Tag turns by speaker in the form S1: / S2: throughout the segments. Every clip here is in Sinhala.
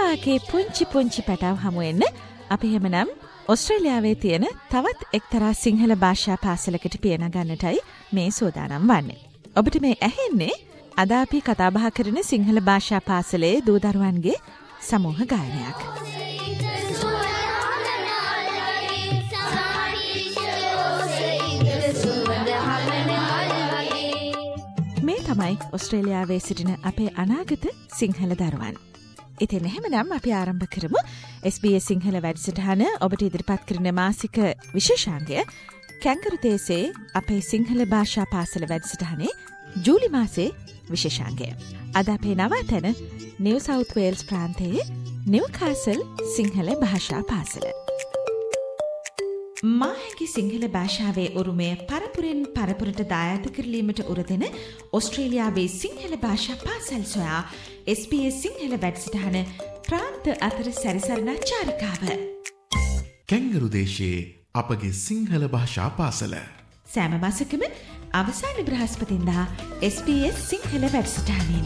S1: වාගේ පුංචි පුංචි පැටව හමු වෙන්න අපි හැමනම් ඔස්ට්‍රේලියාවේ තියෙන තවත් එක්තරා සිංහල භාෂා පාසලකට පියන ගන්නටයි මේ සූදානම් වන්නේ. ඔබට මේ ඇහෙන්නේ අද අපි කතා බහ කරන සිංහල භාෂා පාසලේ දූ දරුවන්ගේ සමූහ ගායනයක්. මේ තමයි ඔස්ට්‍රේලියාවේ සිටින අපේ අනාගත සිංහල දරුවන්. ඉතින් එහෙමනම් අපි ආරම්භ කරමු SBS සිංහල වැඩසටහන ඔබට ඉදිරිපත් කරන මාසික විශේෂාංගය කැංගරු තේසේ අපේ සිංහල භාෂා පාසල වැඩසටහනේ ජූලි මාසේ විශේෂාංගය. අද අපේ නවතැන නිව් සවුත් වේල්ස් ප්‍රාන්තයේ නිව්කාසල් සිංහල භාෂා පාසල. මාහැකි සිංහල භාෂාවේ උරුමය පරපුරෙන් පරපුරට දායාද කරලීමට උරදෙන ඔස්ට්‍රේලියාවේ සිංහල භාෂා පාසල් සොයා SBS සිංහල වැඩසටහන ප්‍රාන්ත අතර සැරිසරන චාරිකාව.
S2: කැංගරු දේශයේ අපගේ සිංහල භාෂා පාසල.
S1: සෑම මාසකම අවසාන බ්‍රහස්පතින්දා SBS සිංහල වැඩසටහනින්.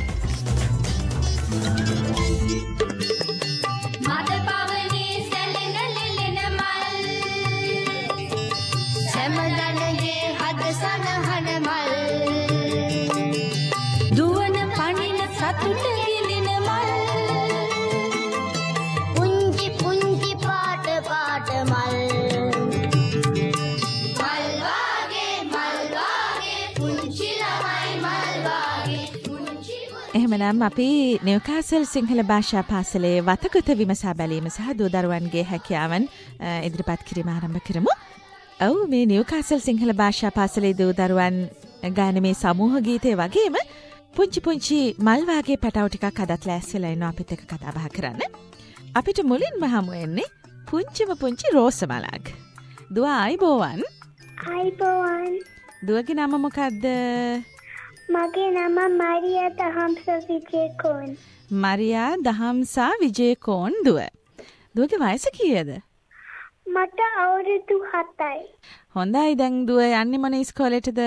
S1: එහෙමනම් අපි නිව්කාසල් සිංහල භාෂා පාසලේ වතගත විමසා බැලීම සහ දූ දරුවන්ගේ හැකියාවන් ඉදිරිපත් කිරීම ආරම්භ කරමු. ඔව් මේ නිව්කාසල් සිංහල භාෂා පාසලේ දූ දරුවන් ගායන මේ සමූහ ගීතේ වගේම පුංචි පුංචි මල් වාගේ පැටව ටිකක් අදත් ලෑස්තිලා ඉන්නවා අපිත් එක්ක කතා බහ කරන්න. අපිට මුලින්ම හමු වෙන්නේ පුංචිම පුංචි රෝස මලක්. දුව ආයිබෝවන්.
S3: ආයිබෝවන්.
S1: දුවගේ නම මොකද්ද?
S3: මගේ නම මරියා දහම්සා විජේකෝන්.
S1: මරියා දහම්සා විජේකෝන් දුව. දුවගේ වයස කීයද?
S3: මට අවුරුදු 7යි.
S1: හොඳයි දැන් දුව යන්නේ මොන ඉස්කෝලේටද?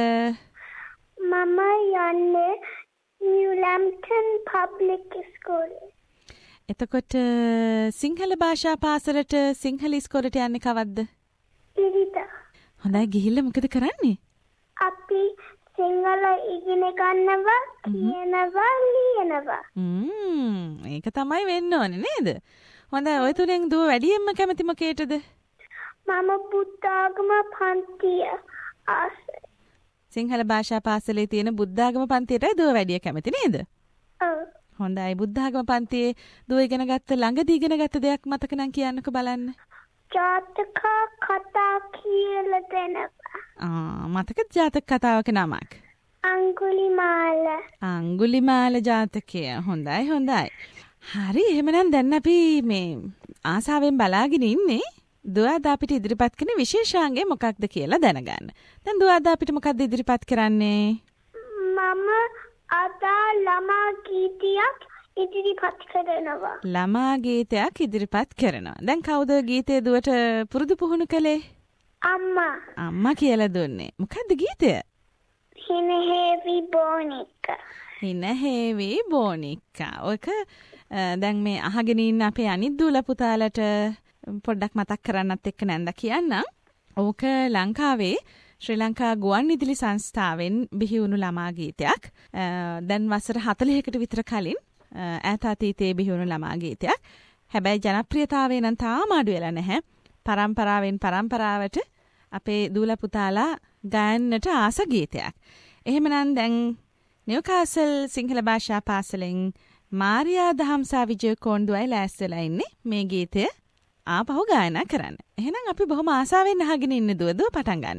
S3: මම යන්නේ නිව්ලැම්ප්ටන් පබ්ලික් ඉස්කෝලේ.
S1: එතකොට සිංහල භාෂා පාසලට සිංහල ඉස්කෝලේට යන්නේ කවද්ද?
S3: ඉරිදා.
S1: හොඳයි ගිහිල්ලා මොකද කරන්නේ?
S3: අපි සිංහල ඉගෙන ගන්නවා, කියනවා, ලියනවා.
S1: ඒක තමයි වෙන්න ඕනේ නේද? හොඳයි ඔය තුනෙන් දුව වැඩියෙන්ම කැමති මොකේටද?
S3: මම බුද්ධ ආගම පන්තිය ආසයි.
S1: සිංහල භාෂා පාසලේ තියෙන බුද්ධ ආගම පන්තියටයි දුව වැඩිය කැමති නේද?
S3: ඔව්.
S1: හොඳයි බුද්ධ ආගම පන්තියේ දුව ඉගෙන ගත්ත ළඟදී ඉගෙන ගත්ත දෙයක් මතක නම් කියන්නකෝ බලන්න.
S3: ජාතක කතා කියලා දෙනවා.
S1: මතක ජාතක කතාවක නමක්?
S3: අඟුලිමාල.
S1: අඟුලිමාල ජාතකය. හොඳයි හොඳයි. හරි එහෙමනම් දැන් අපි මේ ආසාවෙන් බලාගෙන ඉන්නේ දුව අද අපිට ඉදිරිපත් කරන විශේෂාංගය මොකක්ද කියලා දැනගන්න. දැන් දුව අද අපිට මොකක්ද ඉදිරිපත් කරන්නේ?
S3: මම අද ළමා ගීතයක් ඉදිරිපත් කරනවා.
S1: ළමා ගීතයක් ඉදිරිපත් කරනවා. දැන් කවුද ගීතය දුවට පුරුදු පුහුණු කළේ?
S3: අම්මා.
S1: අම්මා කියලා දුන්නේ. මොකද්ද ගීතය?
S3: හිනහෙවි බෝනික්කා.
S1: හිනහෙවි බෝනික්කා. ඔක දැන් මේ අහගෙන ඉන්න අපේ අනිත් දූලා පුතාලට පොඩ්ඩක් මතක් කරන්නත් එක්ක නැන්ද කියන්නම්. ඕක ලංකාවේ ශ්‍රී ලංකා ගුවන් විදුලි සංස්ථාවෙන් බිහි වුණු ළමා ගීතයක්. දැන් වසර 40කට විතර කලින් ඈත අතීතයේ බිහි වුණු ළමා ගීතයක්. හැබැයි ජනප්‍රියතාවය නම් තාම අඩු වෙලා නැහැ. පරම්පරාවෙන් පරම්පරාවට අපේ දූලා පුතාලා ගායන්නට ආස ගීතයක්. එහෙමනම් දැන් නිව්කාසල් සිංහල භාෂා පාසලෙන් මාරියා දහම්සා විජේකෝන් දුවයි ලෑස්තිලා ඉන්නේ මේ ගීතය ආපහු ගායනා කරන්න. එහෙනම් අපි බොහොම ආසාවෙන් අහගෙන ඉන්න දුව පටන් ගන්න.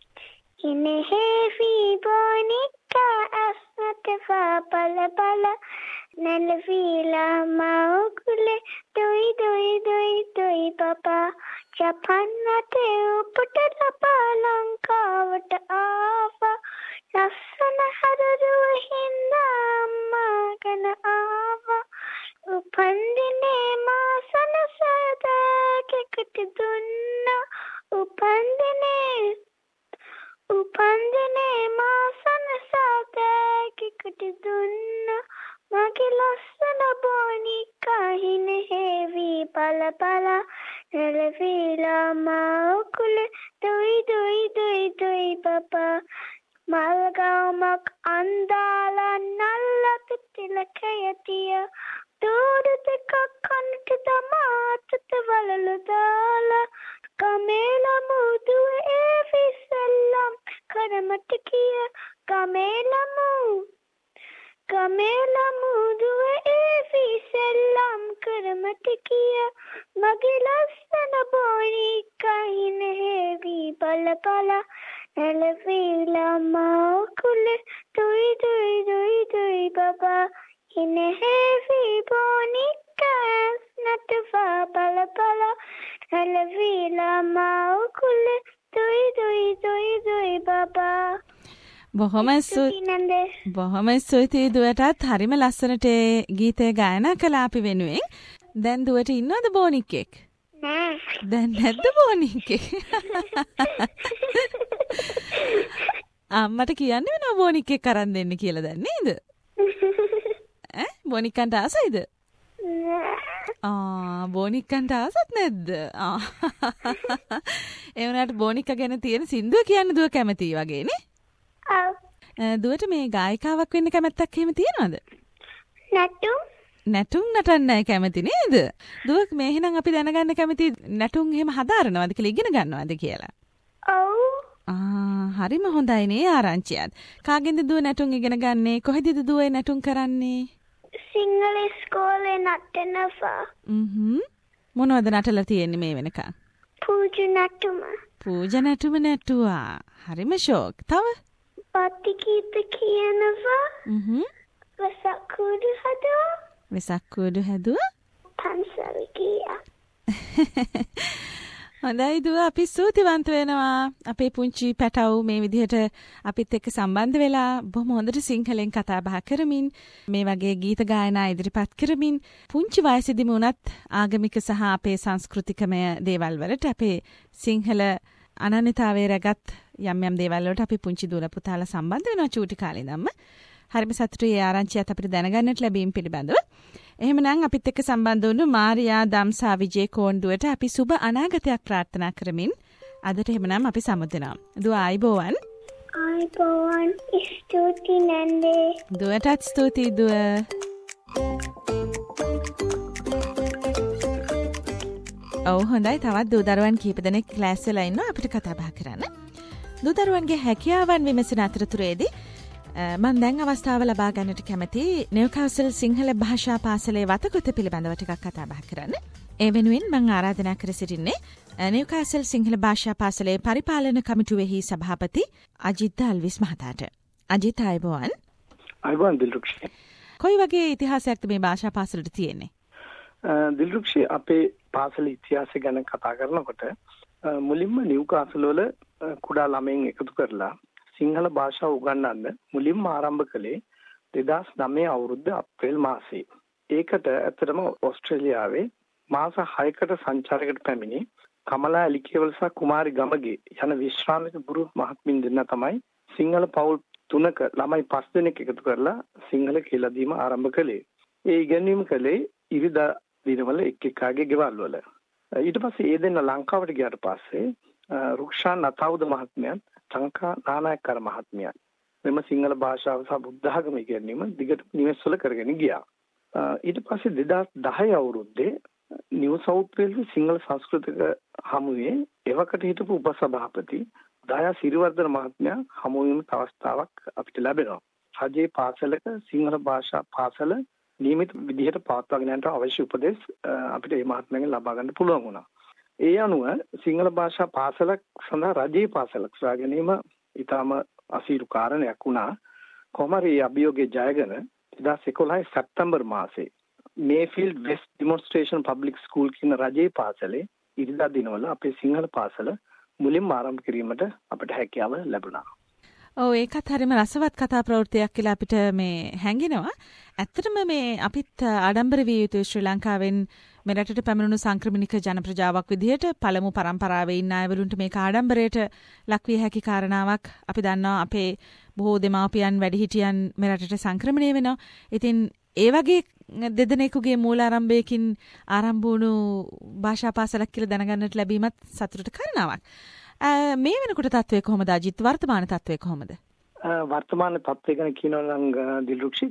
S3: හිනහෙවි බෝනික්කා අස්නතවා බල බල නැලවිලා මවුකුලේ දොයි දොයි දොයි දොයි බබා ජපන් රටේ උපට ලබා ලංකාවට ආවා ලස්සන හදරුව හින්දා අම්මා ගැන ආවා උපන්දිනේ මා සනසදාකෙකට දුන්නා උපන්දිනේ මා සනසදාකෙකට දුන්නා මගේ ලස්සන බෝනික්කා හින Nelvila maukule doi doi doi doi papa. Malgaumak andala nallatu tilakayatiya. Dodute kakkantu damatatu valalu dala. Kamela mudu evisellam karamatikiya. Kamela mudu evisellam karamatikiya. Magilasana boni kahine hevi pala pala. Nelvila maukule doi doi doi doi baba. In a heavy boni natafa pala pala. Nelvila maukule doi doi doi doi baba.
S1: බොහොම ස්තුතියි දුවටත් හරිම ලස්සනට ගීතය ගායනා කළා අපි වෙනුවෙන්. දැන් දුවට ඉන්නවද බෝනික්කෙක්?
S3: නෑ.
S1: දැන් නැද්ද බෝනික්කෙක්? අම්මට කියන්න වෙනවා බෝනික්කෙක් අරන් දෙන්න කියලා දැන් නේද? ඈ බෝනික්කන්ට ආසයිද? බෝනික්කන්ට ආසත් නැද්ද? ඒ වුණාට බෝනික්ක ගැන තියෙන සින්දුව කියන්න දුව කැමතියි වගේනේ. දුවට මේ ගායිකාවක් වෙන්න කැමැත්තක් එහෙම තියෙනවද? නැටුම් නටන්නයි කැමති නේද? දුව මේ එහෙනම් අපි දැනගන්න කැමති නැටුම් එහෙම හදාරනවද කියලා ඉගෙන ගන්නවද කියලා?
S3: ඔව්.
S1: හරිම හොඳයි නේ ආරංචියත්. කාගෙන්ද දුව නැටුම් ඉගෙන ගන්නේ? කොහෙදද දුව නැටුම් කරන්නේ?
S3: සිංහල ඉස්කෝලේ නටනවා.
S1: මොනවද නටලා තියෙන්නේ මේ වෙනකන්?
S3: පූජා නැටුම
S1: නැටුවා. හරිම ෂෝක්. තව?
S3: පත්තිකීත කියනවා. වෙසක් කුඩු හැදුවා. පන්සල් ගියා.
S1: හොඳයි දුව අපි ස්තුතිවන්ත වෙනවා. අපේ පුංචි පැටව් මේ විදිහට අපිත් එක්ක සම්බන්ධ වෙලා බොහොම හොඳට සිංහලෙන් කතා බහ කරමින් මේ වගේ ගීත ගායනා ඉදිරිපත් කරමින් පුංචි වයසේදීම උනත් ආගමික සහ අපේ සංස්කෘතිකමය දේවල් වලට අපේ සිංහල අනන්‍යතාවය රැගත් යම් දේවල් වලට අපි පුංචි දුවලා පුතාලා සම්බන්ධ වෙනවා චූටි කාලේ ඉඳන්ම. හරිම සතුටුයි ඒ ආරංචියත් අපිට දැනගන්නට ලැබීම පිළිබඳව. එහෙමනම් අපිත් එක්ක සම්බන්ධ වුණු මාරියා දම්සා විජේ කෝන්ඩුවට අපි සුබ අනාගතයක් ප්‍රාර්ථනා කරමින් අදට එහෙමනම් අපි සමුදෙනවා. දුව ආයිබෝවන්.
S3: ආයිබෝවන්. ස්තුතියි නන්දේ.
S1: දුවටත් ස්තුතියි දුව. ඔව් හොඳයි තවත් දූ දරුවන් කීප දෙනෙක් ක්ලාස් වෙලා ඉන්නවා අපිට කතා බහ කරන්න. දූ දරුවන්ගේ හැකියාවන් විමසන අතරතුරේදී මම දැන් අවස්ථාව ලබා ගන්නට කැමති නිව්කාසල් සිංහල භාෂා පාසලේ වතගොත පිළිබඳව ටිකක් කතා බහ කරන්න. ඒ වෙනුවෙන් මම ආරාධනා කර සිටින්නේ නිව්කාසල් සිංහල භාෂා පාසලේ පරිපාලන කමිටුවේහි සභාපති අජිත් අල්විස් මහතාට. අජිත් ආයුබෝවන්.
S4: ආයුබෝවන් දිල්රුක්ෂි.
S1: කොයි වගේ ඉතිහාසයක්ද මේ භාෂා පාසලට තියෙන්නේ?
S4: දිල්රුක්ෂි අපේ පාසල ඉතිහාසය ගැන කතා කරනකොට මුලින්ම නිව්කාසල් වල කුඩා ළමයින් එකතු කරලා සිංහල භාෂාව උගන්වන්න මුලින්ම ආරම්භ කළේ 2009 අවුරුද්ද අප්‍රේල් මාසයේ. ඒකට ඇත්තටම ඕස්ට්‍රේලියාවේ මාස 6කට සංචාරයකට පැමිණි කමලා ඇලිකේවල සහ කුමාරි ගමගේ යන විශ්‍රාමික ගුරු මහත්මින් දෙන්න තමයි සිංහල පවුල් 3ක ළමයි 5 දෙනෙක් එකතු කරලා සිංහල කියලා දීම ආරම්භ කළේ. ඒ ඉගෙනීම කළේ ඉරිදා දිනවල එක්කාගේ ගෙවල් වල. ඊට පස්සේ ඒ දෙන්න ලංකාවට ගියාට පස්සේ රුක්ෂාන් නතවුද මහත්මයාත් චංකා නානායක්කර මහත්මයා මෙම සිංහල භාෂාව සහ බුද්ධ ආගම ඉගෙනීම දිගට නිවෙස්වල කරගෙන ගියා. ඊට පස්සේ 2010 අවුරුද්දේ නිව් සවුත් වේල්ස් සිංහල සංස්කෘතික හමුවේ එවකට හිටපු උපසභාපති දයා සිරිවර්ධන මහත්මයා හමු වීම අවස්ථාවක් අපිට ලැබෙනවා. රජයේ පාසලක සිංහල භාෂා පාසල නියමිත විදිහට පවත්වාගෙන යන්නට අවශ්‍ය උපදෙස් අපිට මේ මහත්මයාගෙන් ලබා ගන්න පුළුවන් වුණා. ඒ අනුව සිංහල භාෂා පාසලක් සඳහා රජයේ පාසලක් සොයා ගැනීම ඉතාම අසීරු කාරණයක් වුණා. කොහොම හරි අභියෝගයේ ජයගෙන 2011 සැප්තැම්බර් මාසයේ Mayfield West Demonstration Public School කියන රජයේ පාසලේ ඉරිදා දිනවල අපේ සිංහල පාසල මුලින්ම ආරම්භ කිරීමට අපට හැකියාව ලැබුණා.
S1: ඔව් ඒකත් හරිම රසවත් කතා ප්‍රවෘත්තියක් කියලා අපිට මේ හැඟෙනවා. ඇත්තටම මේ අපිත් ආඩම්බර විය යුතුයි ශ්‍රී ලංකාවෙන් මෙරටට පැමිණුණු සංක්‍රමණික ජන ප්‍රජාවක් විදිහට පළමු පරම්පරාවේ ඉන්න අයවලුන්ට මේක ආඩම්බරයට ලක්විය හැකි කාරණාවක්. අපි දන්නවා අපේ බොහෝ දෙමාපියන් වැඩිහිටියන් මෙරටට සංක්‍රමණය වෙනවා. ඉතින් ඒ වගේ දෙදෙනෙකුගේ මූලාරම්භයකින් ආරම්භ වුණු භාෂා පාසලක් කියලා දැනගන්නට ලැබීමත් සතුටට කරනවක්. මේ වෙනකොට තත්ත්වය කොහොමද අජිත්? වර්තමාන තත්ත්වය කොහොමද?
S4: වර්තමාන තත්ත්වය ගැන කියනවා නම් දිල්රුක්ෂි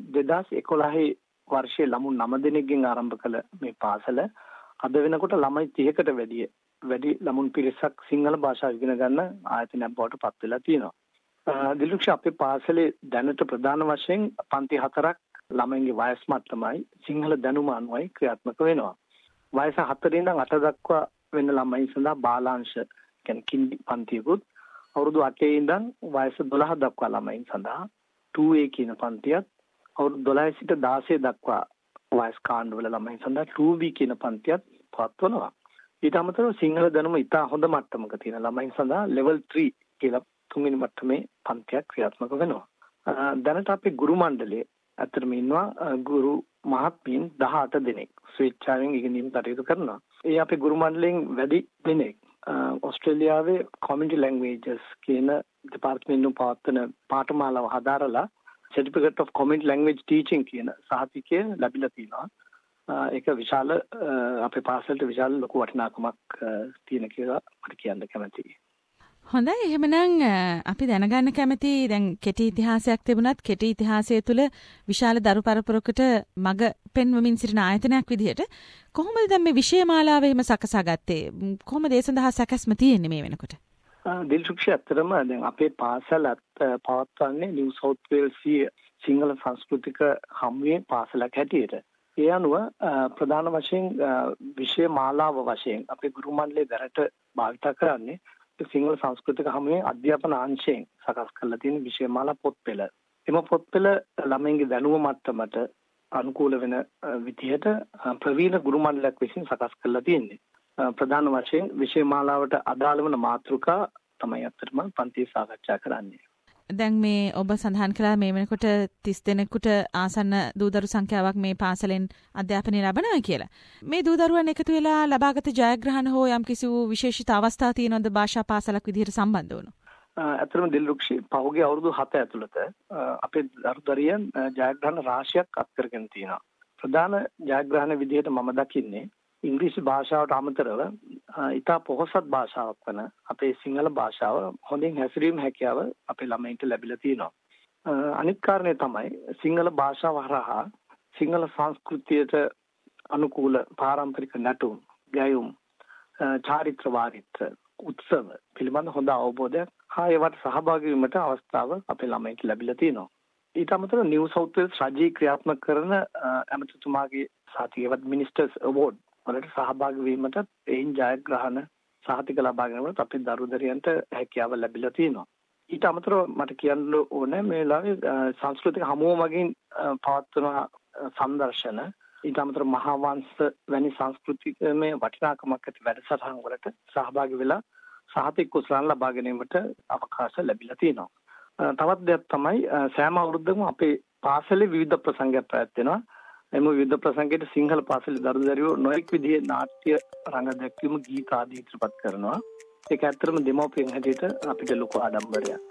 S4: 2011 වර්ෂයේ ළමුන් 9 දෙනෙක්ගෙන් ආරම්භ කළ මේ පාසල අද වෙනකොට ළමයි 30කට වැඩි ළමුන් පිරිසක් සිංහල භාෂාව ඉගෙන ගන්න ආයතනයක් බවට පත් වෙලා තියෙනවා. දිල්රුක්ෂි අපේ පාසලේ දැනට ප්‍රධාන වශයෙන් පන්ති 4ක් ළමයින්ගේ වයස් මට්ටමයි සිංහල දැනුම අනුවයි ක්‍රියාත්මක වෙනවා. වයස 4 ඉඳන් 8 දක්වා වෙන ළමයින් සඳහා බාලාංශ කියන්නේ කින්ඩි පන්තියකුත් අවුරුදු 8 ඉඳන් වයස 12 දක්වා ළමයින් සඳහා 2A කියන පන්තියත් අවුරුදු 12 සිට 16 දක්වා වයස් කාණ්ඩවල ළමයින් සඳහා 2B කියන පන්තියත් පවත්වනවා. ඊට අමතරව සිංහල දැනුම ඉතා හොඳ මට්ටමක තියෙන ළමයින් සඳහා level 3 කියලා 3 වෙනි මට්ටමේ පන්තියක් ක්‍රියාත්මක වෙනවා. දැනට අපේ ගුරු මණ්ඩලයේ අතරම ඉන්නවා ගුරු මහත්මීන් 18 දෙනෙක් ස්වේච්ඡාවෙන් ඉගෙනීම් කටයුතු කරනවා. ඒ අපේ ගුරු මණ්ඩලයෙන් වැඩි දෙනෙක් ඔස්ට්‍රේලියාවේ community languages කියන දෙපාර්තමේන්තුව පවත්වන පාඨමාලාව හදාරලා certificate of community language teaching කියන සහතිකය ලැබිලා තියෙනවා. ඒක විශාල අපේ පාසලට විශාල ලොකු වටිනාකමක් තියෙන කියලා මට කියන්න කැමතියි.
S1: හොඳයි. එහෙමනම් අපි දැනගන්න කැමති දැන් කෙටි ඉතිහාසයක් තිබුණත් කෙටි ඉතිහාසය තුළ විශාල දරු පරපුරකට මඟ පෙන්වමින් සිටින ආයතනයක් විදිහට කොහොමද දැන් මේ විෂය මාලාව එහෙම සකසා ගත්තේ? කොහොමද ඒ සඳහා සැකස්ම තියෙන්නේ මේ වෙනකොට?
S4: දිල්රුක්ෂි අත්‍තරම දැන් අපේ පාසලත් පවත්වන්නේ නිව් සවුත් වේල්ස් සිංහල සංස්කෘතික හමුවේ පාසලක් හැටියට. ඒ අනුව ප්‍රධාන වශයෙන් විෂය මාලාව වශයෙන් අපේ ගුරු මණ්ඩලය දැනට භාවිත කරන්නේ සිංහල සංස්කෘතික හමුවේ අධ්‍යාපන අංශයෙන් සකස් කරලා තියෙන විෂය මාලා පොත්පෙළ. එම පොත්පෙළ ළමයින්ගේ දැනුම මට්ටමට අනුකූල වෙන විදිහට ප්‍රවීණ ගුරු මණ්ඩලයක් විසින් සකස් කරලා තියෙන්නේ. ප්‍රධාන වශයෙන් විෂය මාලාවට අදාළ වන මාතෘකා තමයි අත්‍තරම පන්තියේ සාකච්ඡා කරන්නේ.
S1: දැන් මේ ඔබ සඳහන් කළා මේ වෙනකොට 30 දෙනෙකුට ආසන්න දූදරු සංඛ්‍යාවක් මේ පාසලෙන් අධ්‍යාපනය ලබනවා කියලා. මේ දූදරුවන් එකතු වෙලා ලබාගත ජයග්‍රහණ හෝ යම් කිසි විශේෂිත අවස්ථා තියෙනවද භාෂා පාසලක් විදිහට සම්බන්ධ වුණු?
S4: අතරම දිල්රුක්ෂි පහුගිය අවුරුදු 7 ඇතුළත අපේ දරුදරියන් ජයග්‍රහණ රාශියක් අත් කරගෙන තියෙනවා. ප්‍රධාන ජයග්‍රහණ විදිහට මම දකින්නේ ඉංග්‍රීසි භාෂාවට අමතරව ඉතා පොහොසත් භාෂාවක් වන අපේ සිංහල භාෂාව හොඳින් හැසිරීම හැකියාව අපේ ළමයින්ට ලැබිලා තියෙනවා. අනිත් කාරණේ තමයි සිංහල භාෂාව හරහා සිංහල සංස්කෘතියට අනුකූල පාරම්පරික නැටුම්, ගැයුම්, චාරිත්‍ර වාරිත්‍ර, උත්සව පිළිබඳ හොඳ අවබෝධයක් හා ඒවට සහභාගී වීමට අවස්ථාව අපේ ළමයින්ට ලැබිලා තියෙනවා. ඊට අමතරව නිව් සවුත් වේල්ස් රජයේ ක්‍රියාත්මක කරන ඇමතිතුමාගේ සහතිකවත් මිනිස්ටර්ස් අවෝඩ් වලට සහභාගී වීමට එයින් ජයග්‍රහණ සහතික ලබා ගැනීමට අපේ දරුදරියන්ට හැකියාව ලැබිලා තියෙනවා. ඊට අමතරව මට කියන්න ඕනේ මේ වෙලාවේ සංස්කෘතික හමුව මගින් පවත්වන සංදර්ශන ඊට අමතරව මහා වංශ වැනි සංස්කෘතිකමය වටිනාකමක් ඇති වැඩසටහන් වලට සහභාගී වෙලා සහතික කුසලයන් ලබා ගැනීමට අවකාශ ලැබිලා තියෙනවා. තවත් දෙයක් තමයි සෑම අවුරුද්දකම අපේ පාසලේ විවිධ ප්‍රසංගයක් පැවැත්වෙනවා. එම විවිධ ප්‍රසංගයට සිංහල පාසලේ දරුදරියෝ නොඑක් විදිහේ නාට්‍ය රංග දැක්වීම ගීත ආදී ඉදිරිපත් කරනවා. ඒක ඇත්තටම දෙමව්පියන් හැටියට අපිට ලොකු ආඩම්බරයක්.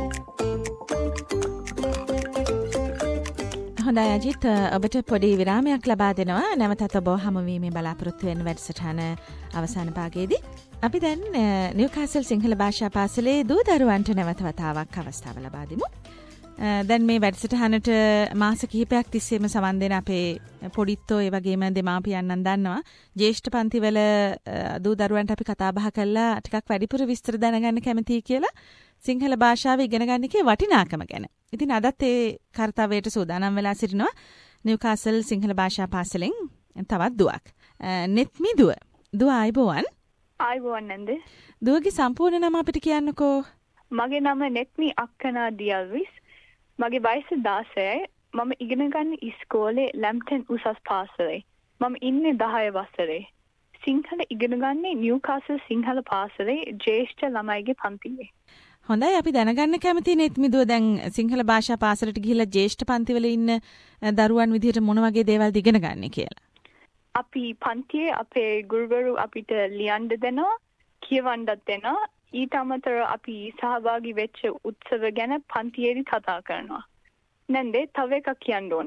S1: හොඳයි අජිත්, ඔබට පොඩි විරාමයක් ලබා දෙනවා. නැවතත් ඔබ හමුවීමේ බලාපොරොත්තු වෙන වැඩසටහන අවසාන භාගයේදී අපි දැන් නිව්කාසල් සිංහල භාෂා පාසලේ දූ දරුවන්ට නැවත වතාවක් අවස්ථාව ලබා දෙමු. දැන් මේ වැඩසටහනට මාස කිහිපයක් තිස්සේම සවන් දෙන අපේ පොඩිත්තෝ ඒ වගේම දෙමාපියන්නම් දන්නවා ජ්‍යෙෂ්ඨ පන්තිවල දූ දරුවන්ට අපි කතා බහ කළා ටිකක් වැඩිපුර විස්තර දැනගන්න කැමතියි කියලා සිංහල භාෂාව ඉගෙන ගන්න එකේ වටිනාකම ගැන. ඉතින් අදත් ඒ කාර්යයට සූදානම් වෙලා සිටිනවා නිව්කාසල් සිංහල භාෂා පාසලෙන් තවත් දුවක්. නෙත්මි දුව. දුව ආයිබෝවන්.
S5: ආයිබෝවන් නන්ද.
S1: දුවගේ සම්පූර්ණ නම අපිට කියන්නකෝ.
S5: මගේ නම නෙත්මි අක්කනා දියල්විස්. මගේ වයස 16යි. මම ඉගෙන ගන්න ඉස්කෝලේ ලැම්ටන් උසස් පාසලේ. මම ඉන්නේ 10 වසරේ. සිංහල ඉගෙන ගන්නේ නිව්කාසල් සිංහල පාසලේ ජ්‍යෙෂ්ඨ ළමයිගේ පන්තියේ.
S1: හොඳයි, අපි දැනගන්න කැමති නෙත්මිදුව දැන් සිංහල භාෂා පාසලට ගිහිල්ලා ජ්‍යෙෂ්ඨ පන්තිවල ඉන්න දරුවන් විදිහට මොන වගේ දේවල්ද ඉගෙන ගන්න කියලා.
S5: අපි පන්තියේ අපේ ගුරුවරු අපිට ලියන්න දෙනවා, කියවන්නත් දෙනවා. ඊට අමතරව අපි සහභාගී වෙච්ච උත්සව ගැන පන්තියේදී කතා කරනවා. නැන්දේ තව එකක් කියන්න ඕනේ.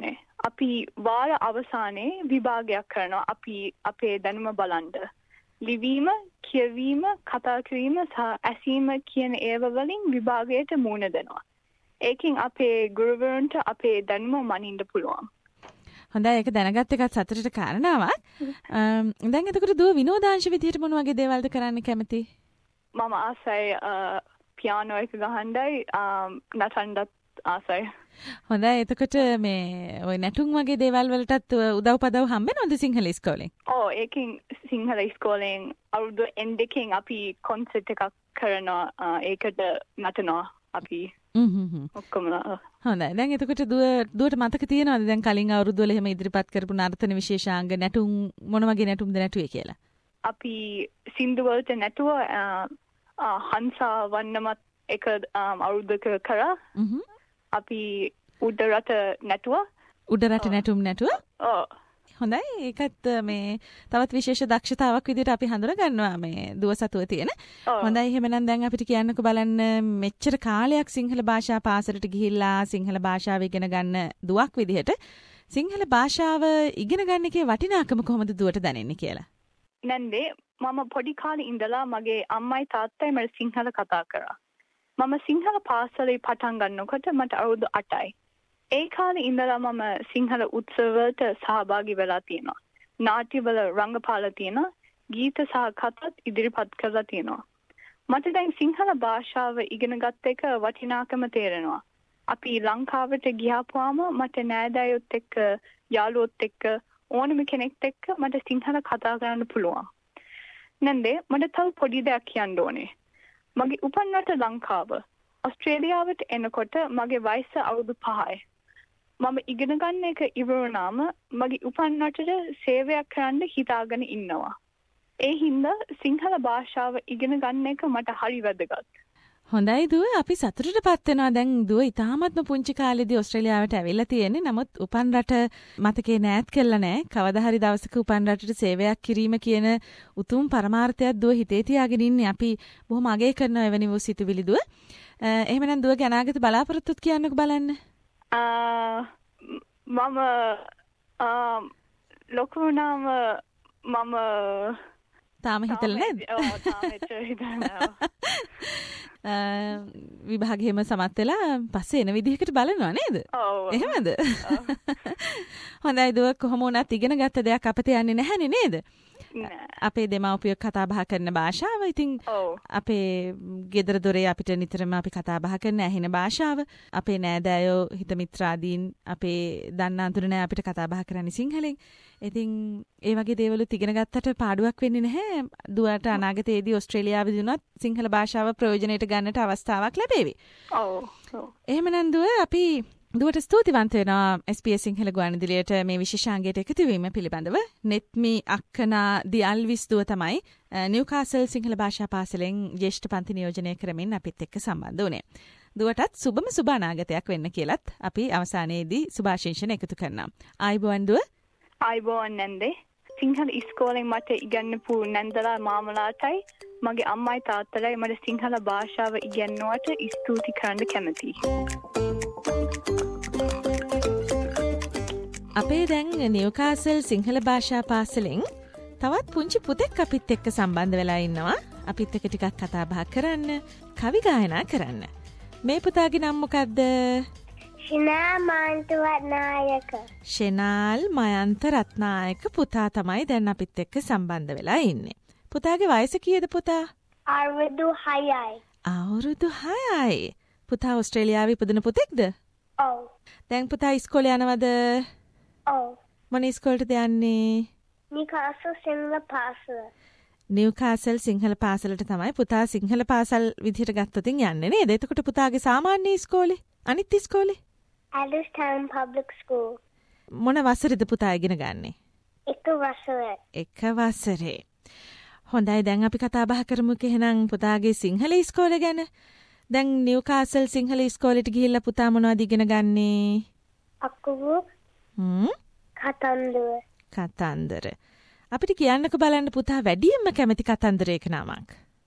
S5: අපි වාර අවසානයේ විභාගයක් කරනවා. අපි අපේ දැනුම බලන්න. ලිවීම, කියවීම, කතා කිරීම සහ ඇසීම කියන ඒවා වලින් විභාගයට මුහුණ දෙනවා. ඒකෙන් අපේ ගුරුවරුන්ට අපේ දැනුම මනින්න පුළුවන්.
S1: හොඳයි, ඒක දැනගත් එකත් සතුටට කාරණාවක්. දැන් එතකොට දුව විනෝදාංශ විදියට මොන වගේ දේවල්ද කරන්න කැමති?
S5: මම ආසයි පියානෝ එක ගහන්නයි නටන්නත් ආසයි.
S1: හොඳයි, එතකොට මේ ඔය නැටුම් වගේ දේවල් වලටත් උදව් පදව් හම්බෙනවද සිංහල ඉස්කෝලෙන්?
S5: ඔව්, ඒකෙන් සිංහල ඉස්කෝලෙන් අවුරුදු එන්ඩකින් අපි කොන්සර්ට් එකක් කරනවා. ඒකට නටනවා අපි. ඔක්කොම.
S1: හොඳයි. දැන් එතකොට දුවට මතක තියෙනවද දැන් කලින් අවුරුදු වල එහෙම ඉදිරිපත් කරපු නර්තන විශේෂාංග නැටුම් මොන වගේ නැටුම්ද නැටුවේ කියලා?
S5: අපි සින්දු වලට නැටුව හංසා වන්නමත් එක අවුරුද්දක කරා. අපි උඩරට නැටුව. උඩරට නැටුම් නැටුව? ඔව්. හොඳයි. ඒකත් මේ තවත් විශේෂ දක්ෂතාවක් විදිහට අපි හඳුනා ගන්නවා මේ දුව සතුව තියෙන. හොඳයි. එහෙමනම් දැන් අපිට කියන්නකෝ බලන්න මෙච්චර කාලයක් සිංහල භාෂා පාසලට ගිහිල්ලා සිංහල භාෂාව ඉගෙන ගන්න දුවක් විදිහට සිංහල භාෂාව ඉගෙන ගන්න එකේ වටිනාකම කොහොමද දුවට දැනෙන්නේ කියලා? නන්දේ මම පොඩි කාලේ ඉඳලා මගේ අම්මයි තාත්තයි මට සිංහල කතා කරා. මම සිංහල පාසලේ පටන් ගන්නකොට මට අවුරුදු 8යි. ඒ කාලේ ඉඳලා මම සිංහල උත්සවවලට සහභාගී වෙලා තියෙනවා. නාට්‍යවල රංගපාලා තියෙනවා. ගීත සහ කතාත් ඉදිරිපත් කරලා තියෙනවා. මට දැන් සිංහල භාෂාව ඉගෙන ගත්ත එක වටිනාකම තේරෙනවා. අපි ලංකාවට ගියාපුවාම මට නෑදෑයොත් එක්ක යාළුවොත් එක්ක ඕනම කෙනෙක්ට එක්ක මට සිංහල කතා කරන්න පුළුවන්. නන්දේ මට තව පොඩි දෙයක් කියන්න ඕනේ. මගේ උපන් රට ලංකාව. ඔස්ට්‍රේලියාවට එනකොට මගේ වයස අවුරුදු 5යි. මම ඉගෙන ගන්න එක ඉවරුනාම මගේ උපන් රටට සේවයක් කරන්න හිතාගෙන ඉන්නවා. ඒ හින්දා සිංහල භාෂාව ඉගෙන ගන්න එක මට හරි වැදගත්.
S1: හොඳයි දුව, අපි සතුටටපත් වෙනවා. දැන් දුව ඉතාමත්ම පුංචි කාලේදී ඕස්ට්‍රේලියාවට ඇවිල්ලා තියෙන්නේ. නමුත් උපන් රට මතකේ නෑත් කළා නෑ. කවදා හරි දවසක උපන් රටට සේවයක් කිරීම කියන උතුම් පරමාර්ථයක් දුව හිතේ තියාගෙන ඉන්නේ. අපි බොහොම අගය කරන එවැනි වූ සිතුවිලි දුව. එහෙමනම් දුවගේ අනාගත බලාපොරොත්තුත් කියන්නකෝ බලන්න.
S5: මම ලොකු වුණාම මම
S1: තාම හිතලා නැද්ද?
S5: ඔව් තාම හිතලා.
S1: විභාගෙම සමත් වෙලා පස්සේ එන විදිහකට බලනවා නේද?
S5: ඔව්.
S1: එහෙමද? හොඳයි දුව, කොහොම වුණත් ඉගෙන ගත්ත දෙයක් අපිට යන්නේ නැහනේ නේද? අපේ දෙමව්පියෝ කතා බහ කරන භාෂාව. ඉතින් අපේ ගෙදර දොරේ අපිට නිතරම අපි කතා බහ කරන ඇහෙන භාෂාව. අපේ නෑදෑයෝ හිත මිත්‍රාදීන් අපේ දන්න අඳුරන අපිට කතා බහ කරන්නේ සිංහලෙන්. ඉතින් ඒ වගේ දේවලුත් ඉගෙන ගත්තට පාඩුවක් වෙන්නේ නැහැ. දුවට අනාගතයේදී ඕස්ට්‍රේලියාවේදී වුණත් සිංහල භාෂාව ප්‍රයෝජනෙට ගන්නට අවස්ථාවක් ලැබේවි.
S5: ඔව්.
S1: එහෙමනම් දුව අපි දුවට ස්තුතිවන්ත වෙනවා SBS සිංහල ගුවන්විදුලියට මේ විශේෂාංගයට එකතු වීම පිළිබඳව. නෙත්මි අක්කනා දියල්විස් දුව තමයි නිව්කාසල් සිංහල භාෂා පාසලෙන් ජ්‍යෙෂ්ඨ පන්ති නියෝජනය කරමින් අපිත් එක්ක සම්බන්ධ වුණේ. දුවටත් සුබ අනාගතයක් වෙන්න කියලත් අපි අවසානයේදී සුභාශිංසන එකතු කරනවා. ආයිබෝන් දුව.
S5: ආයිබෝන් නන්දේ. සිංහල ඉස්කෝලෙන් මට ඉගෙනපු නන්දලා මාමලාටයි මගේ අම්මයි තාත්තලයි මට සිංහල භාෂාව ඉගෙනුවට ස්තුති කරන්න කැමතියි.
S1: අපේ දැන් නිව්කාසල් සිංහල භාෂා පාසලෙන් තවත් පුංචි පුතෙක් අපිත් එක්ක සම්බන්ධ වෙලා ඉන්නවා. අපිත් එක්ක ටිකක් කතා බහ කරන්න, කවි ගායනා කරන්න. මේ පුතාගේ නම මොකද්ද?
S3: ශිනා මයන්ත රත්නායක.
S1: ශෙනාල් මයන්ත රත්නායක පුතා තමයි දැන් අපිත් එක්ක සම්බන්ධ වෙලා ඉන්නේ. පුතාගේ වයස කීයද පුතා?
S3: අවුරුදු 6යි.
S1: අවුරුදු 6යි. පුතා ඕස්ට්‍රේලියාවේ ඉපදුන පුතෙක්ද?
S3: ඔව්.
S1: දැන් පුතා ඉස්කෝලේ යනවද?
S3: ඔව්.
S1: මොන ඉස්කෝලේටද යන්නේ?
S3: නිව්කාසල් සිංහල පාසල.
S1: නිව්කාසල් සිංහල පාසලට තමයි පුතා සිංහල පාසල් විදිහට ගත්තොතින් යන්නේ නේද? එතකොට පුතාගේ සාමාන්‍ය ඉස්කෝලේ? අනිත් ඉස්කෝලේ?
S3: Alice Town Public School.
S1: මොන වසරේද පුතා ඉගෙන ගන්නේ?
S3: එක වසරේ.
S1: එක වසරේ. හොඳයි, දැන් අපි කතා බහ කරමු එහෙනම් පුතාගේ සිංහල ඉස්කෝලේ ගැන. දැන් නිව්කාසල් සිංහල ඉස්කෝලේට ගිහිල්ලා පුතා මොනවද ඉගෙන ගන්නේ?
S3: අකුරු. කතන්දර.
S1: අපිට කියන්නකෝ බලන්න පුතා වැඩියෙන්ම කැමති කතන්දරයක නමක්.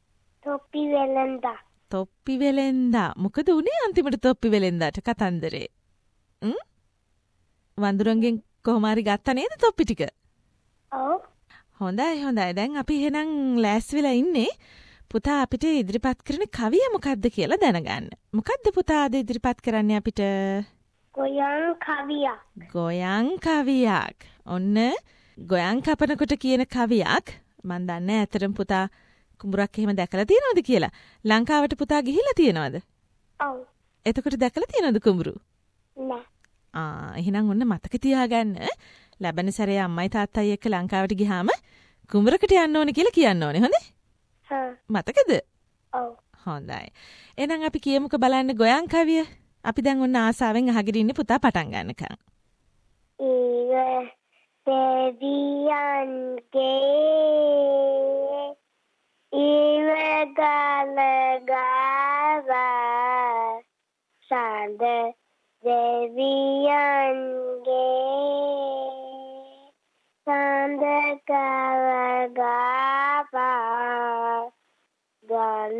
S1: තොප්පි වෙලෙන්දා. මොකද උනේ අන්තිමට තොප්පි වෙලෙන්දාට කතන්දරේ? වඳුරන්ගෙන් කොහොම හරි ගත්තා නේද තොප්පි ටික?
S3: ඔව්.
S1: හොඳයි. දැන් අපි එහෙනම් ලෑස්ති වෙලා ඉන්නේ පුතා අපිට ඉදිරිපත් කරන කවිය මොකක්ද කියලා දැනගන්න. මොකක්ද පුතා අද ඉදිරිපත් කරන්නේ අපිට?
S3: ගොයන් කවියක්.
S1: ගොයන් කවියක්. ඔන්න ගොයන් කපනකොට කියන කවියක්. මන් දන්නේ ඇතරම් පුතා කුඹුරක් එහෙම දැකලා තියෙනවද කියලා. ලංකාවට පුතා ගිහිල්ලා තියෙනවද?
S3: ඔව්.
S1: එතකොට දැකලා තියෙනවද කුඹුරු?
S3: නෑ.
S1: එහෙනම් ඔන්න මතක තියාගන්න. ලැබෙන සැරේ අම්මයි තාත්තයි එක්ක ලංකාවට ගියාම කුඹරකට යන්න ඕනේ කියලා කියන්න ඕනේ. හොඳේ? මතකද?
S3: ඔව්.
S1: හොඳයි. එහෙනම් අපි කියමුකෝ බලන්න ගොයන් කවිය. අපි දැන් ඔන්න ආසාවෙන් අහගෙන ඉන්නේ පුතා පටන් ගන්නකම්.
S3: දෙවියන්ගේ ඉවගලගාවා සඳ දෙවියන්ගේ සඳගලගාවා ගල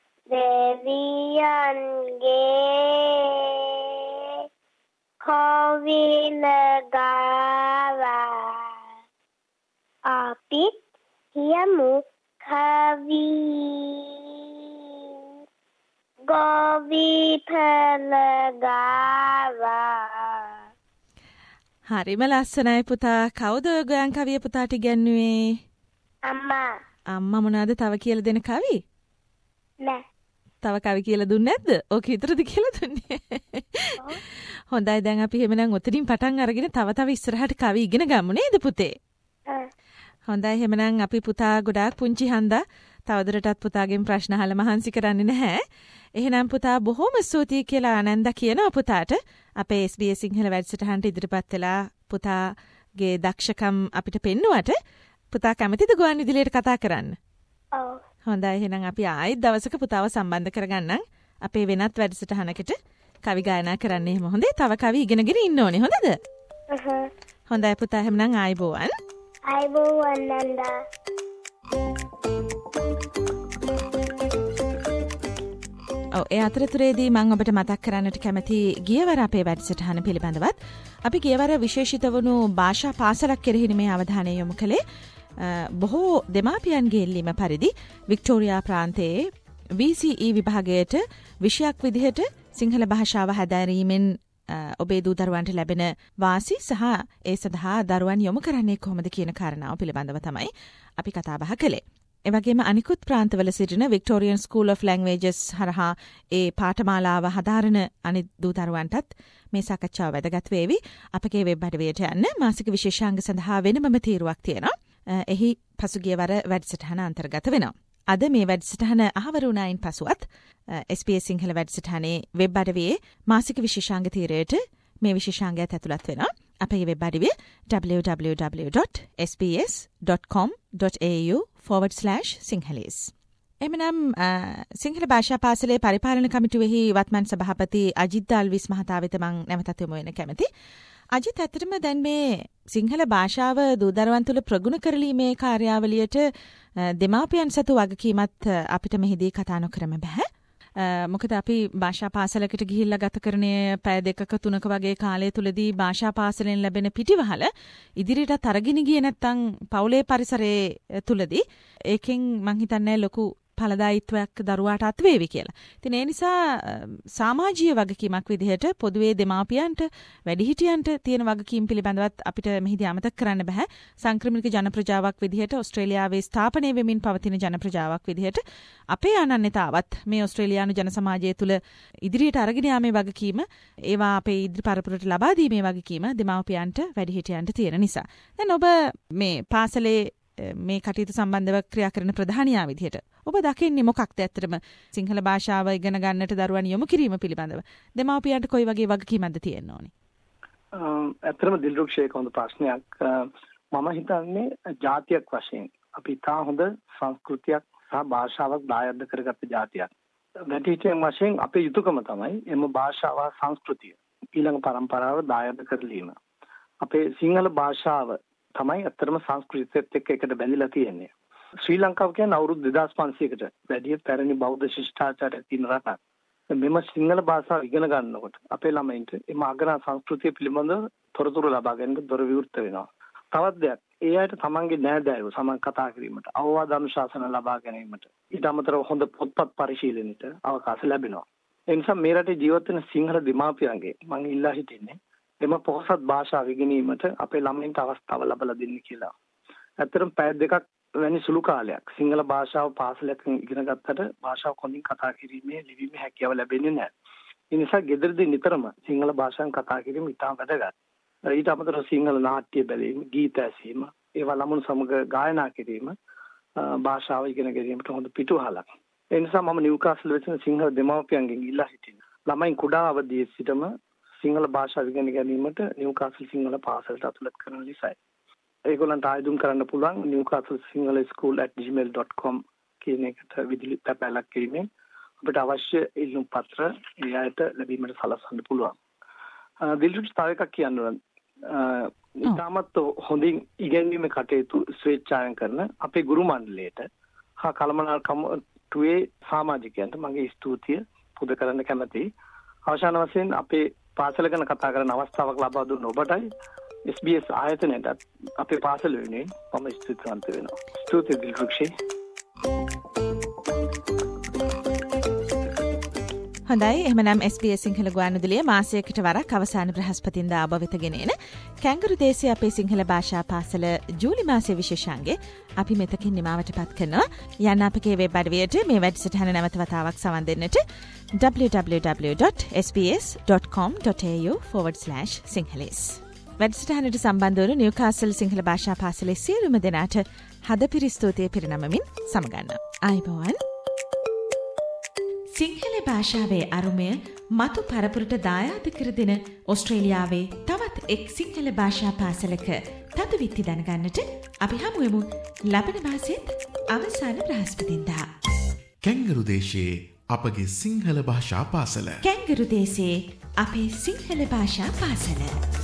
S3: දෙවියන්ගේ කොවිලගාවා අපිත් කියමු කවි ගොවිතලගාවා.
S1: හරිම ලස්සනයි පුතා. කවුද ඔය ගොයන් කවිය පුතාට ඉගැන්නුවේ?
S3: අම්මා.
S1: අම්මා මොනවාද තව කියලා දෙන කවි?
S3: නෑ.
S1: තව කවි කියලා දුන්නේ නැද්ද? ඕක විතරද කියලා දුන්නේ? හොඳයි දැන් අපි එහෙමනම් ඔතනින් පටන් අරගෙන තව ඉස්සරහට කවි ඉගෙන ගමු නේද පුතේ? හොඳයි එහෙමනම් අපි පුතා ගොඩාක් පුංචි හන්දා තවදුරටත් පුතාගෙන් ප්‍රශ්න අහලා මහන්සි කරන්නේ නැහැ. එහෙනම් පුතා බොහොම ස්තුතියි කියලා ආනන්ද කියනවා පුතාට. අපේ SBS සිංහල වැඩසටහනට ඉදිරිපත් වෙලා පුතාගේ දක්ෂකම් අපිට පෙන්නුවට පුතා කැමතිද ගුවන් විදුලියට කතා කරන්න?
S3: ඔව්.
S1: හොඳයි එහෙනම් අපි ආයෙත් දවසක පුතාව සම්බන්ධ කරගන්නම්. අපේ වෙනත් වැඩසටහනකට කවි ගායනා කරන්න එහෙම හොඳේ. තව කවි ඉගෙනගෙන ඉන්න ඕනේ හොඳද? හොඳයි පුතා එහෙනම් ආයිබෝවන්.
S3: ආයිබෝවන් නන්දා.
S1: ඒ අතරතුරේදී මම ඔබට මතක් කරන්නට කැමති ගියවර අපේ වැඩසටහන පිළිබඳවත් අපි ගියවර විශේෂිත වුණු භාෂා පාසලක් කෙරෙහි මේ අවධානය යොමු කළේ. බොහෝ දෙමාපියන්ගේ ඉල්ලීම පරිදි වික්ටෝරියා ප්‍රාන්තයේ VCE විභාගයට විෂයක් විදිහට සිංහල භාෂාව හැදෑරීමෙන් ඔබේ දූ දරුවන්ට ලැබෙන වාසි සහ ඒ සඳහා දරුවන් යොමු කරන්නේ කොහොමද කියන කාරණාව පිළිබඳව තමයි අපි කතා බහ කළේ. එවැගේම අනිකුත් ප්‍රාන්තවල සිටින Victorian School of Languages හරහා ඒ පාඨමාලාව හදාරන අනිත් දූ දරුවන්ටත් මේ සාකච්ඡාව වැදගත් වේවි. අපගේ වෙබ් අඩවියට යන්න මාසික විශේෂාංග සඳහා වෙනමම තීරුවක් තියෙනවා. එහි පසුගිය වර වැඩසටහන අන්තර්ගත වෙනවා. අද මේ වැඩසටහන අහවර වුණායින් පසුවත් SBS සිංහල වැඩසටහනේ වෙබ් අඩවියේ මාසික විශේෂාංග තීරයට මේ විශේෂාංගයත් ඇතුළත් වෙනවා. අපේ වෙබ් අඩවිය www.sbs.com.au/sinhalese. එමනම් සිංහල භාෂා පාසලේ පරිපාලන කමිටුවෙහි වත්මන් සභාපති අජිත් අල්විස් මහතා වෙත මම නැවතත් යොමු වෙන කැමැති. අජිත් ඇත්තටම දැන් මේ සිංහල භාෂාව දූ දරුවන් තුළ ප්‍රගුණ කරලීමේ කාර්යාවලියට දෙමාපියන් සතු වගකීමත් අපිට මෙහිදී කතා නොකරම බෑ. මොකද අපි භාෂා පාසලකට ගිහිල්ලා ගත කරන්නේ පැය 2ක 3ක වගේ කාලය තුලදී භාෂා පාසලෙන් ලැබෙන පිටිවහල ඉදිරියට අරගෙන ගියේ නැත්නම් පවුලේ පරිසරයේ තුලදී ඒකෙන් මං හිතන්නේ ලොකු ඵලදායීත්වයක් දරුවාට අත්වේවි කියලා. ඉතින් ඒ නිසා සමාජීය වගකීමක් විදිහට පොදුවේ දෙමාපියන්ට වැඩිහිටියන්ට තියෙන වගකීම් පිළිබඳවත් අපිට මෙහිදී අමතක කරන්න බෑ. සංක්‍රමණික ජන ප්‍රජාවක් විදිහට ඕස්ට්‍රේලියාවේ ස්ථාපනය වෙමින් පවතින ජන ප්‍රජාවක් විදිහට අපේ අනන්‍යතාවත් මේ ඕස්ට්‍රේලියානු ජන සමාජය තුළ ඉදිරියට අරගෙන යාමේ වගකීම ඒවා අපේ ඉදිරි පරපුරට ලබා දීමේ වගකීම දෙමාපියන්ට වැඩිහිටියන්ට තියෙන නිසා. දැන් ඔබ මේ පාසලේ මේ කටයුතු සම්බන්ධව ක්‍රියා කරන ප්‍රධානියා විදිහට ඔබ දකින්නේ මොකක්ද ඇත්තටම සිංහල භාෂාව ඉගෙන ගන්නට දරුවන් යොමු කිරීම පිළිබඳව දෙමාපියන්ට කොයි වගේ වගකීමක්ද තියෙන්න ඕනේ?
S4: ඇත්තටම දිල්රුක්ෂේක හොඳ ප්‍රශ්නයක්. මම හිතන්නේ ජාතියක් වශයෙන් අපි තා හොඳ සංස්කෘතියක් සහ භාෂාවක් දායද කරගත්ත ජාතියක්. වැඩිහිටියන් වශයෙන් අපේ යුතුයකම තමයි එම භාෂාව සංස්කෘතිය ඊළඟ පරම්පරාව දායද කරලීම. අපේ සිංහල භාෂාව තමයි අත්‍තරම සංස්කෘතියත් එක්ක එකට බැඳිලා තියෙන්නේ. ශ්‍රී ලංකාව කියන්නේ අවුරුදු 2500කට වැඩි පැරණි බෞද්ධ ශිෂ්ටාචාරයක් තියෙන රටක්. මෙම සිංහල භාෂාව ඉගෙන ගන්නකොට අපේ ළමයින්ට එම අග්‍ර සංස්කෘතිය පිළිබඳව තොරතුරු ලබා ගැනීමට දොර විවෘත වෙනවා. තවත් දෙයක්, ඒ අයට තමන්ගේ නෑදෑයෝ සමන් කතා කිරීමට, අවවාද අනුශාසන ලබා ගැනීමට, ඊට අමතරව හොඳ පොත්පත් පරිශීලනයට අවකාශ ලැබෙනවා. ඒ නිසා මේ රටේ ජීවත් වෙන සිංහල දෙමාපියන්ගේ මම ඉල්ලා හිටින්නේ එම පොහොසත් භාෂාව ඉගෙනීමට අපේ ළමයින්ට අවස්ථාව ලබා දෙන්න කියලා. ඇත්තටම පැය දෙකක් වැනි සුළු කාලයක් සිංහල භාෂාව පාසලක ඉගෙන ගත්තට භාෂාව හොඳින් කතා කිරීමේ ලිවීමේ හැකියාව ලැබෙන්නේ නැහැ. ඒ නිසා ගෙදරදී නිතරම සිංහල භාෂාවෙන් කතා කිරීම ඉතාම වැදගත්. ඊට අමතරව සිංහල නාට්‍ය බැලීම, ගීත ඇසීම, ඒවා ළමුන් සමග ගායනා කිරීම භාෂාව ඉගෙන ගැනීමට හොඳ පිටුවහලක්. ඒ නිසා මම නිව්කාසල් වෙන සිංහල දෙමාපියන්ගෙන් ඉල්ලා හිටිනවා. ළමයින් කුඩා අවදියේ සිටම සිංහල භාෂාව ඉගෙන ගැනීමට නිව්කාසල් සිංහල පාසලට ඇතුළත් කරන ලෙසයි. ඒගොල්ලන්ට ආයුධම් කරන්න පුළුවන් newcastlesinghalschool@gmail.com කියන එකට විදුලි තැපැලක් කිරීමෙන් අපිට අවශ්‍ය ඉල්ලුම් පත්‍ර ඒ අයට ලැබීමට සලස්වන්න පුළුවන්. දිල්රුචි තව එකක් කියන්න ඕන. ඉතාමත් හොඳින් ඉගෙනීමේ කටයුතු ස්වේච්ඡාවෙන් කරන අපේ ගුරු මණ්ඩලයට හා කළමනාකරුවේ සමාජිකයන්ට මගේ ස්තුතිය පුද කරන්න කැමැතියි. අවසාන වශයෙන් අපේ පාසල ගැන කතා කරන අවස්ථාවක් ලබා දුන්න ඔබටයි SBS ආයතනයට අපේ පාසල වෙනුවෙන් මම ස්තුතිවන්ත වෙනවා. ස්තුතියි දිල්රුක්ෂි.
S1: හොඳයි, එහෙමනම් SBS සිංහල ගුවන්විදුලිය මාසයකට වරක් අවසාන බ්‍රහස්පතින්දා ඔබ වෙත ගෙනෙන කැංගරු දේශීය අපේ සිංහල භාෂා පාසල ජූලි මාසයේ විශේෂාංගේ අපි මෙතකින් නිමාවට පත් කරනවා. යන්න අපගේ වෙබ් අඩවියට මේ වැඩසටහන නැවත වතාවක් සවන් දෙන්නට www.sbs.com.au/sinhalese. වැඩසටහනට සම්බන්ධ වන නිව්කාසල් සිංහල භාෂා පාසලේ සියලුම දෙනාට හදපිරි ස්තුතිය පිරිනමමින් සමගන්න. ආයුබෝවන්. සිංහල භාෂාවේ අරුමය මතු පරපුරට දායාද කර දෙන ඔස්ට්‍රේලියාවේ තවත් එක් සිංහල භාෂා පාසලක තතු විත්ති දැනගන්නට අපි හමුවෙමු ලබන මාසෙත් අවසාන බ්‍රහස්පතින්දා.
S2: කැංගරු දේශයේ අපගේ සිංහල භාෂා පාසල.
S1: කැංගරු දේශයේ අපේ සිංහල භාෂා පාසල.